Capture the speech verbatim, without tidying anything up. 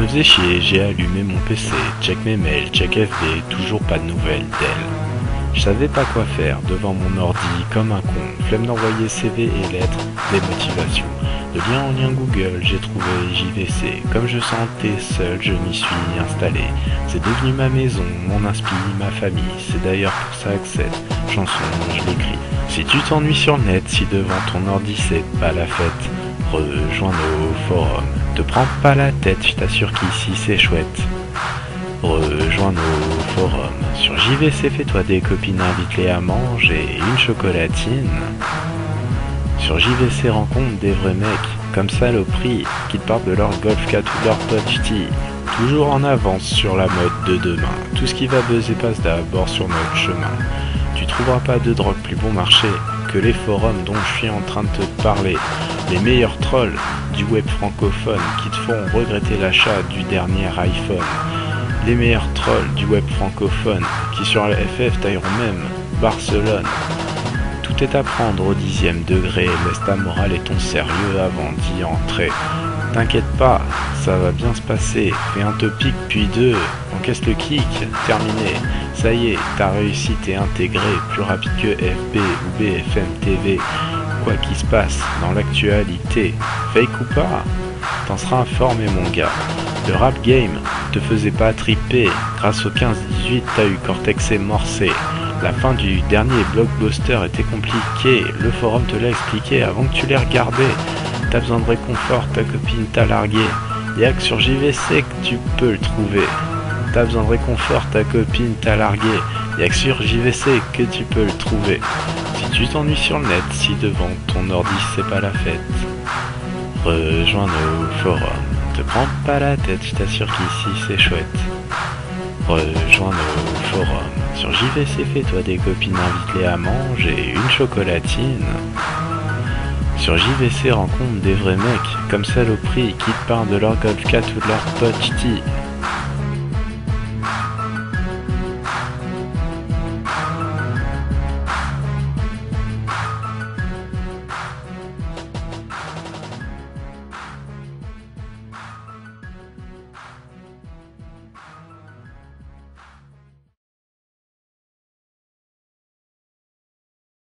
me faisais chier, j'ai allumé mon P C, check mes mails, check F B, toujours pas de nouvelles d'elle. Je savais pas quoi faire devant mon ordi comme un con, flemme d'envoyer C V et lettres, des motivations. De lien en lien Google, j'ai trouvé J V C. Comme je sentais seul, je m'y suis installé. C'est devenu ma maison, mon inspi, ma famille. C'est d'ailleurs pour ça que cette chanson, je l'écris. Si tu t'ennuies sur le net, si devant ton ordi c'est pas la fête, rejoins nos forums. Te prends pas la tête, je t'assure qu'ici c'est chouette. Rejoins nos forums. Sur J V C, fais-toi des copines, invite-les à manger une chocolatine. Sur J V C, rencontre des vrais mecs, comme Saloperie, qui te parlent de leur golf quatre ou leur touch-tee. Toujours en avance sur la mode de demain. Tout ce qui va buzzer passe d'abord sur notre chemin. Tu trouveras pas de drogue plus bon marché que les forums dont je suis en train de te parler. Les meilleurs trolls du web francophone qui te font regretter l'achat du dernier iPhone. Les meilleurs trolls du web francophone qui sur la F F tailleront même Barcelone. Tout est à prendre au dixième degré, laisse ta morale et ton sérieux avant d'y entrer. T'inquiète pas, ça va bien se passer, fais un topic puis deux, encaisse le kick, terminé. Ça y est, ta réussite est intégrée, plus rapide que F B ou B F M T V. Quoi qu'il se passe dans l'actualité, fake ou pas, t'en seras informé mon gars. Le rap game te faisait pas triper, grâce au quinze dix-huit t'as eu Cortex et Morcé. La fin du dernier blockbuster était compliquée, le forum te l'a expliqué avant que tu l'aies regardé. T'as besoin de réconfort, ta copine t'a largué, y'a que sur J V C que tu peux le trouver. T'as besoin de réconfort, ta copine t'a largué, y'a que sur J V C que tu peux le trouver. Si tu t'ennuies sur le net, si devant ton ordi c'est pas la fête, rejoins nos forums. Te prends pas la tête, je t'assure qu'ici c'est chouette. Rejoins nos forums. Sur J V C, fais-toi des copines, invite-les à manger une chocolatine. Sur J V C, rencontre des vrais mecs, comme Saloperie, qui te parlent de leur golf quatre ou de leur touch-tee.